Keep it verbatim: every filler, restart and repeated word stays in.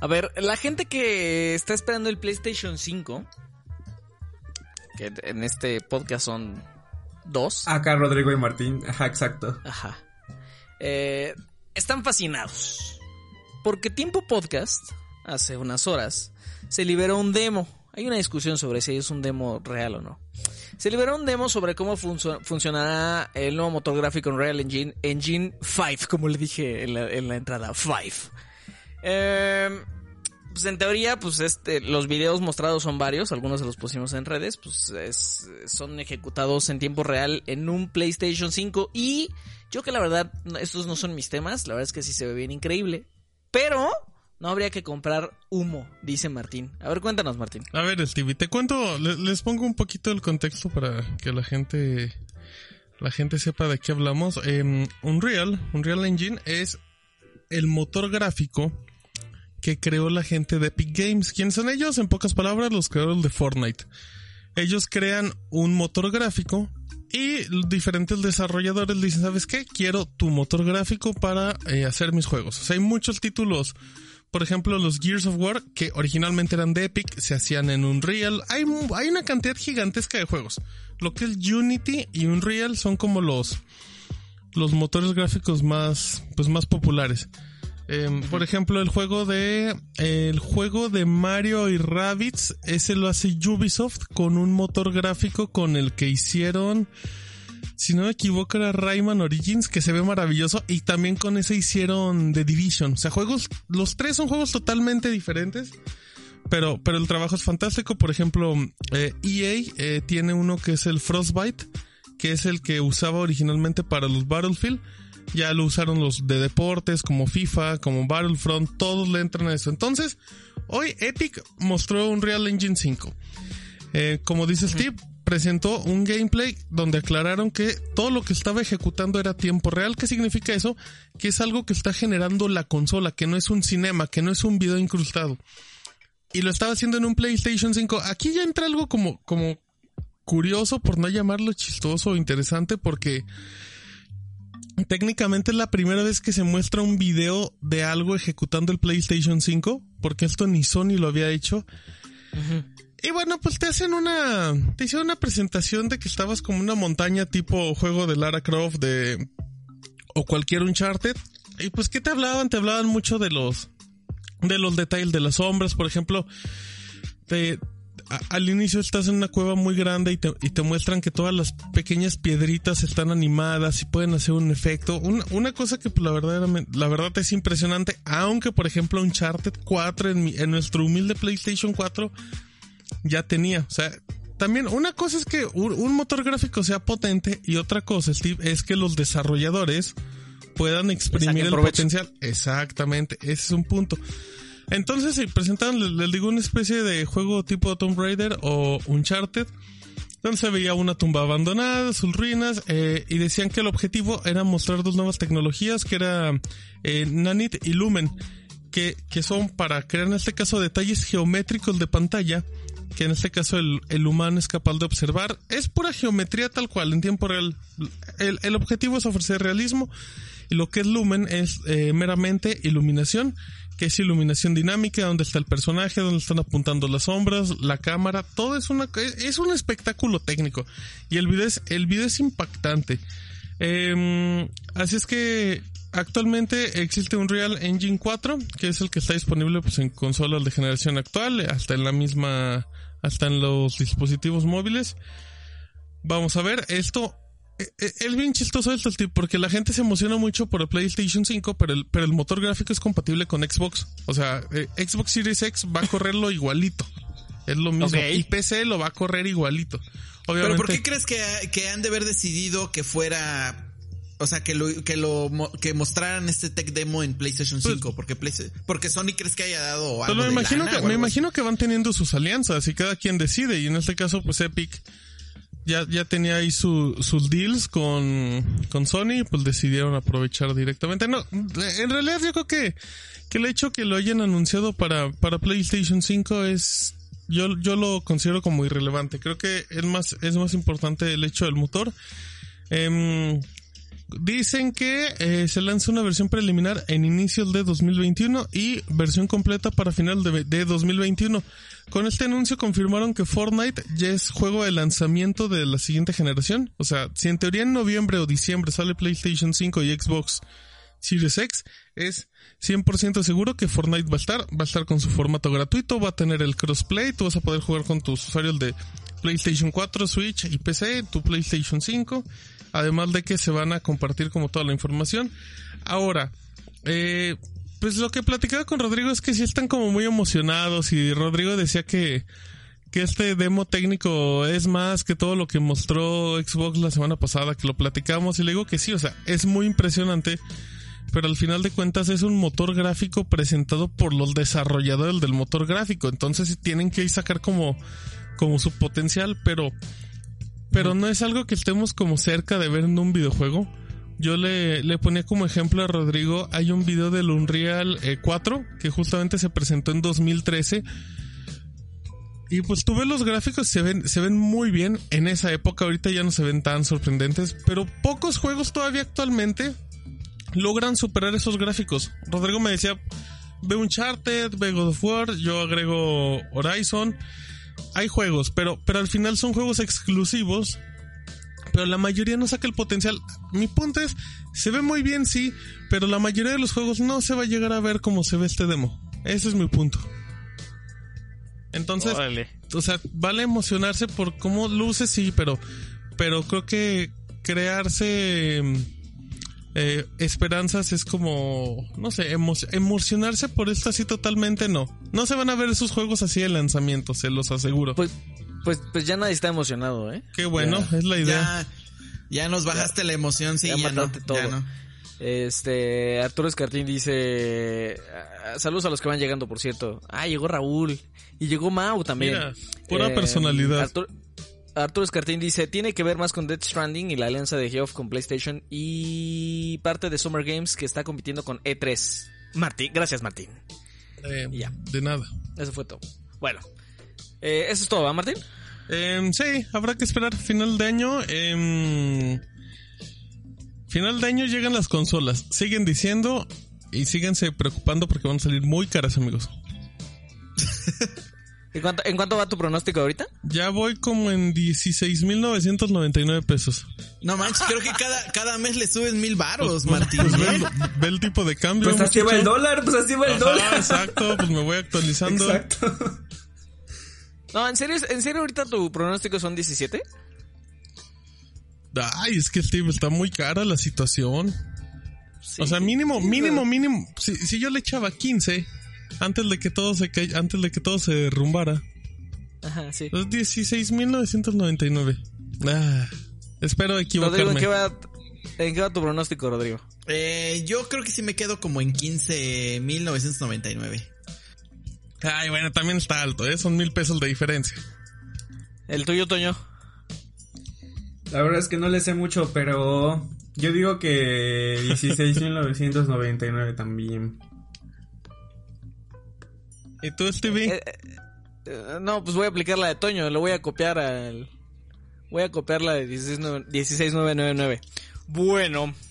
A ver, la gente que está esperando el PlayStation cinco, que en este podcast son dos. Acá Rodrigo y Martín, ajá, exacto. Ajá. Eh, están fascinados. Porque Tiempo Podcast, hace unas horas, se liberó un demo. Hay una discusión sobre si es un demo real o no. Se liberó un demo sobre cómo funcio- funcionará el nuevo motor gráfico Unreal Engine, Engine cinco, como le dije en la, en la entrada, cinco. Eh, pues en teoría, pues este, los videos mostrados son varios, algunos se los pusimos en redes, pues es, son ejecutados en tiempo real en un PlayStation cinco y yo que la verdad, estos no son mis temas, la verdad es que sí se ve bien increíble, pero no habría que comprar humo, dice Martín. A ver, cuéntanos, Martín. A ver, Stevie, te cuento, les, les pongo un poquito el contexto para que la gente, la gente sepa de qué hablamos. Eh, Unreal, Unreal Engine es el motor gráfico que creó la gente de Epic Games. ¿Quiénes son ellos? En pocas palabras, los creadores de Fortnite. Ellos crean un motor gráfico y diferentes desarrolladores dicen, ¿sabes qué? Quiero tu motor gráfico para eh, hacer mis juegos. O sea, hay muchos títulos, por ejemplo, los Gears of War, que originalmente eran de Epic, se hacían en Unreal. Hay, hay una cantidad gigantesca de juegos. Lo que es Unity y Unreal son como los, los motores gráficos más, pues más populares. Eh, por ejemplo, el juego de eh, el juego de Mario y Rabbids, ese lo hace Ubisoft con un motor gráfico con el que hicieron, si no me equivoco, era Rayman Origins, que se ve maravilloso, y también con ese hicieron The Division. O sea, juegos, los tres son juegos totalmente diferentes, pero pero el trabajo es fantástico. Por ejemplo, eh, E A eh, tiene uno que es el Frostbite, que es el que usaba originalmente para los Battlefield. Ya lo usaron los de deportes como FIFA, como Battlefront, todos le entran a eso. Entonces, hoy Epic mostró Unreal Engine cinco. Eh, como dice Steve, presentó un gameplay donde aclararon que todo lo que estaba ejecutando era tiempo real. ¿Qué significa eso? Que es algo que está generando la consola, que no es un cinema, que no es un video incrustado. Y lo estaba haciendo en un PlayStation cinco. Aquí ya entra algo como, como curioso, por no llamarlo chistoso o interesante, porque técnicamente es la primera vez que se muestra un video de algo ejecutando el PlayStation cinco, porque esto ni Sony lo había hecho. Uh-huh. Y bueno, pues te hacen una, te hicieron una presentación de que estabas como una montaña tipo juego de Lara Croft de, o cualquier Uncharted. Y pues, ¿qué te hablaban? Te hablaban mucho de los, de los detalles de las sombras, por ejemplo. Te, a, al inicio estás en una cueva muy grande y te, y te muestran que todas las pequeñas piedritas están animadas y pueden hacer un efecto. Una, una cosa que pues, la verdad, la verdad es impresionante, aunque por ejemplo Uncharted cuatro en, mi, en nuestro humilde PlayStation cuatro ya tenía. O sea, también una cosa es que un, un motor gráfico sea potente y otra cosa, Steve, es que los desarrolladores puedan exprimir el potencial. Exactamente, ese es un punto. Entonces se presentaron, les, les digo, una especie de juego tipo Tomb Raider o Uncharted, donde se veía una tumba abandonada, sus ruinas, eh, y decían que el objetivo era mostrar dos nuevas tecnologías, que era eh, Nanite y Lumen, que, que son para crear en este caso detalles geométricos de pantalla, que en este caso el, el humano es capaz de observar. Es pura geometría tal cual, en tiempo real. El, el objetivo es ofrecer realismo, y lo que es Lumen es eh, meramente iluminación, que es iluminación dinámica, donde está el personaje, donde están apuntando las sombras, la cámara, todo es una es un espectáculo técnico, y el video es, el video es impactante. Eh, así es que actualmente existe un Unreal Engine cuatro, que es el que está disponible pues en consolas de generación actual, hasta en la misma, hasta en los dispositivos móviles. Vamos a ver, esto es bien chistoso esto, porque la gente se emociona mucho por el PlayStation cinco, pero el, pero el motor gráfico es compatible con Xbox. O sea, eh, Xbox Series X va a correrlo igualito. Es lo mismo. Okay. Y P C lo va a correr igualito. Obviamente. ¿Pero por qué crees que, que han de haber decidido que fuera, o sea, que lo, que lo, que mostraran este tech demo en PlayStation cinco? Pues, porque Play, porque Sony crees que haya dado algo me de imagino lana, que, me imagino que van teniendo sus alianzas y cada quien decide, y en este caso pues Epic ya, ya tenía ahí su, sus deals con, con Sony, pues decidieron aprovechar directamente. No, en realidad yo creo que, que el hecho que lo hayan anunciado para, para PlayStation cinco es, yo, yo lo considero como irrelevante. Creo que es más, es más importante el hecho del motor. Eh, Dicen que eh, se lanza una versión preliminar en inicios de dos mil veintiuno y versión completa para final de, de dos mil veintiuno. Con este anuncio confirmaron que Fortnite ya es juego de lanzamiento de la siguiente generación. O sea, si en teoría en noviembre o diciembre sale PlayStation cinco y Xbox Series X, es cien por ciento seguro que Fortnite va a estar. Va a estar con su formato gratuito, va a tener el crossplay, tú vas a poder jugar con tus usuarios de PlayStation cuatro, Switch y P C, tu PlayStation cinco. Además de que se van a compartir como toda la información. Ahora, eh, pues lo que platicaba con Rodrigo es que sí están como muy emocionados y Rodrigo decía que, que este demo técnico es más que todo lo que mostró Xbox la semana pasada, que lo platicamos y le digo que sí, o sea, es muy impresionante, pero al final de cuentas es un motor gráfico presentado por los desarrolladores del motor gráfico, entonces tienen que sacar como, como su potencial, pero... Pero no es algo que estemos como cerca de ver en un videojuego. Yo le, le ponía como ejemplo a Rodrigo, hay un video del Unreal eh, cuatro que justamente se presentó en dos mil trece. Y pues tú ves los gráficos, se ven, se ven muy bien en esa época, ahorita ya no se ven tan sorprendentes, pero pocos juegos todavía actualmente logran superar esos gráficos. Rodrigo me decía, ve Uncharted, ve God of War, yo agrego Horizon. Hay juegos, pero, pero al final son juegos exclusivos, pero la mayoría no saca el potencial. Mi punto es, se ve muy bien, sí, pero la mayoría de los juegos no se va a llegar a ver como se ve este demo. Ese es mi punto. Entonces, Órale. o sea, vale emocionarse por cómo luce, sí, pero, pero creo que crearse eh, esperanzas es como, no sé, emo- emocionarse por esto así totalmente no. No se van a ver esos juegos así de lanzamiento, se los aseguro. Pues, pues, pues ya nadie está emocionado, ¿eh? Qué bueno, ya, es la idea. Ya, ya nos bajaste ya, la emoción, sí, ya, ya no, todo. Ya no. Este, Arturo Escartín dice, saludos a los que van llegando, por cierto. Ah, llegó Raúl y llegó Mau también. Mira, pura eh, personalidad. Arturo, Arturo Escartín dice, tiene que ver más con Death Stranding y la alianza de Geoff con PlayStation y parte de Summer Games que está compitiendo con E tres. Martín, gracias Martín. Eh, ya. De nada. Eso fue todo. Bueno, eh, eso es todo, ¿va, Martín? Eh, sí, habrá que esperar final de año. Eh, final de año llegan las consolas. Siguen diciendo y síganse preocupando porque van a salir muy caras, amigos. ¿En cuánto, ¿En cuánto va tu pronóstico ahorita? Ya voy como en dieciséis mil novecientos noventa y nueve pesos. No manches, creo que cada, cada mes le subes mil varos, pues, Martín. Pues, pues ve, ve el tipo de cambio. Pues así va el dólar, pues así va el Ajá, dólar. Exacto, pues me voy actualizando. Exacto. No, ¿en serio, en serio ahorita tu pronóstico son diecisiete? Ay, es que Steve, está muy cara la situación. Sí, o sea, mínimo, sí, mínimo, mínimo. Si, si yo le echaba quince... Antes de que todo se ca... antes de que todo se derrumbara. Ajá, sí. Los dieciséis mil novecientos noventa y nueve. Ah, espero equivocarme. Rodrigo, ¿en qué va, en qué va tu pronóstico, Rodrigo? Eh, yo creo que sí me quedo como en quince mil novecientos noventa y nueve. Ay, bueno, también está alto, ¿eh? Son mil pesos de diferencia. ¿El tuyo, Toño? La verdad es que no le sé mucho, pero yo digo que dieciséis mil novecientos noventa y nueve también. ¿Y tú, Stevie? Eh, eh, no, pues voy a aplicar la de Toño. Lo voy a copiar al... Voy a copiar la de dieciséis mil novecientos noventa y nueve. Bueno,